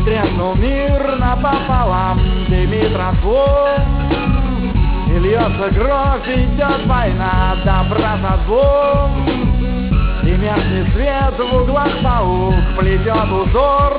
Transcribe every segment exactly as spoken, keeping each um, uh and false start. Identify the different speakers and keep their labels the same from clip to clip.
Speaker 1: треснул мир напополам, дымит раствор, и льется кровь, идет война, добра со двух. И меркнет свет в углах, паук плетет узор,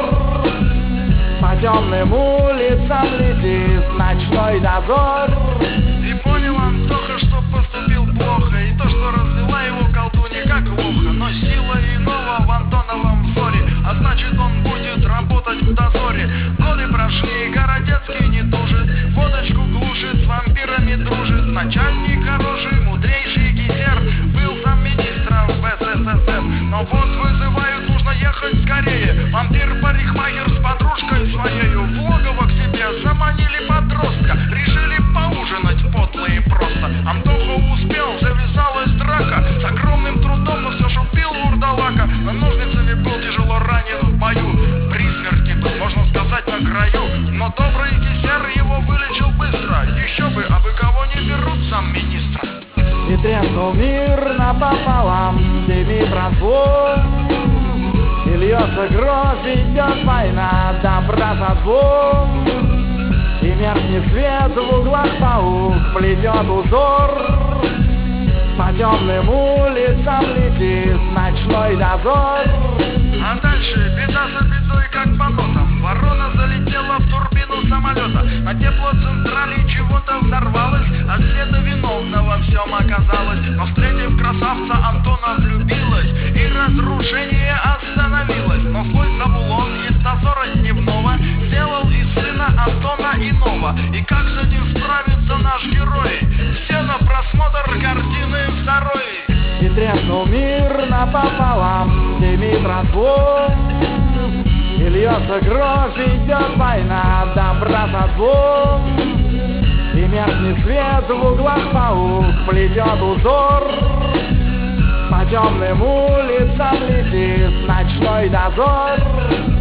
Speaker 1: по темным улицам летит ночной дозор.
Speaker 2: И понял Антоха, что поступил плохо, и то, что развела его колдунья, как лоха. Но сила иного в Антоновом взоре, а значит, он будет работать в дозоре. Годы прошли, и Городецкий не тужит, водочку глушит, с вампирами дружит. Начальник хороший, мудрейший Гитлер, был замминистром в эс эс эс эр. Но вот вызывают, нужно ехать скорее. Вампир-парикмахер с подружкой своею в логово к себе заманили подростка. Решили поужинать подло и просто. Антоха успел, завязалась драка. С огромным трудом, но все ж убил вурдалака. Но ножницами был тяжело ранен в бою. При смерти был, можно сказать, на краю. Но добрый Гитлер его вылечил быстро. Еще бы, а вы кого не берут замминистра?
Speaker 1: И треснул мир напополам, дымит раствор, и льется кровь, идет война, добра со двух. И меркнет свет в углах, паук плетет узор, по темным улицам летит ночной дозор.
Speaker 2: А дальше беда за бедой, как по нотам. Ворона залетела в турбину самолета. На теплоцентрале чего-то взорвалось, от следа виновного во всем оказалось. Но встретив красавца, Антона влюбилась, и разрушение остановилось. Но злой Забулон из дозора дневного сделал из сына Антона иного. И как с этим справится наш герой? Все на просмотр картины второй.
Speaker 1: И треснул мир напополам, дымит раствор, и льется кровь, идет война, добра со двух. И меркнет свет в углах, паук плетет узор, по темным улицам летит ночной дозор.